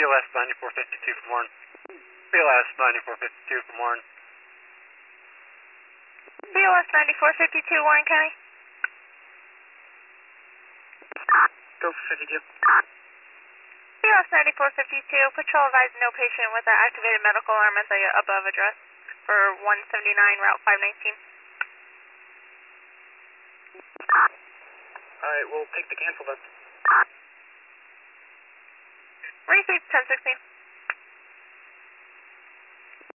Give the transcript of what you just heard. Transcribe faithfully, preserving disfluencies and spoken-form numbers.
L S ninety-four fifty-two from Warren. B L S ninety-four fifty-two from Warren. B L S ninety-four fifty-two, Warren County. Go for fifty-two. B L S ninety-four fifty-two, patrol advised no patient with an activated medical alarm at the above address for one seventy-nine, Route five nineteen. Alright, we'll take the cancel then. Received ten sixteen.